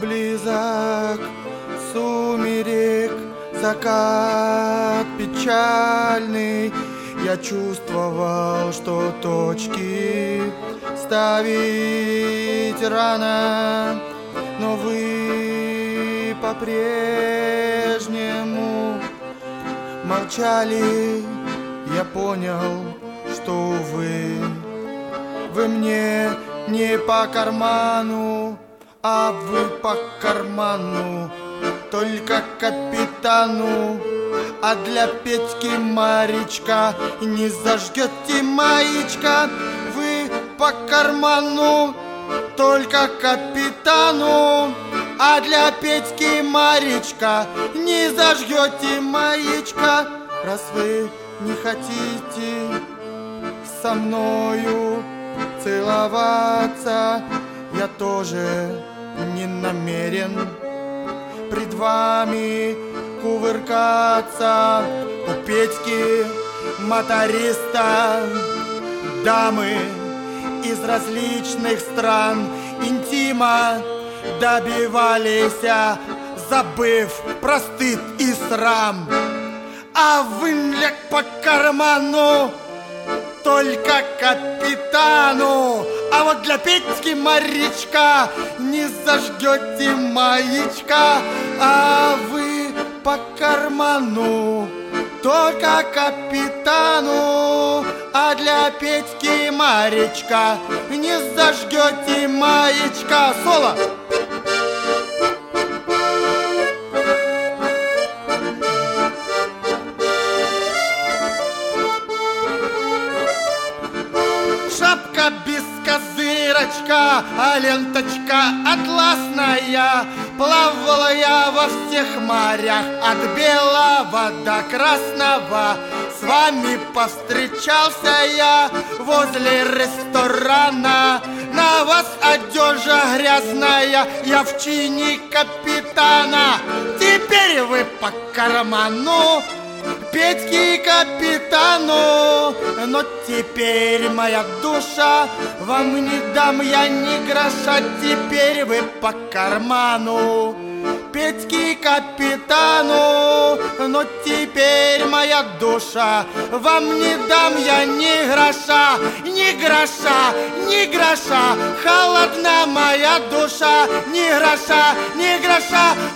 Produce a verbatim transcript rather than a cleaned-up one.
близок сумерек, закат печальный. Я чувствовал, что точки ставить рано, но вы по-прежнему молчали. Я понял, что, увы, вы мне не по карману, а вы по карману только капитану. А для Петьки Маричка не зажгете маячка. Вы по карману только капитану, а для Петьки Маричка не зажгете маячка. Раз вы не хотите со мною целоваться, я тоже не намерен пред вами кувыркаться. У Петьки моториста дамы из различных стран интима добивались, забыв про стыд и срам. А вы по карману только капитану, а вот для Петьки Маричка не зажгете маячка. А вы по карману только капитану, а для Петьки Маричка не зажгете маячка. Соло! Шапка без козырочка, а ленточка атласная. Плавала я во всех морях, от белого до красного. С вами повстречался я возле ресторана. На вас одежа грязная, я в чине капитана. Теперь вы по карману Петьки капитану, но теперь моя душа вам не дам я ни гроша. Теперь вы по карману Петьки капитану, но теперь моя душа вам не дам я ни гроша, ни гроша, ни гроша. Холодна моя душа, ни гроша, ни гроша.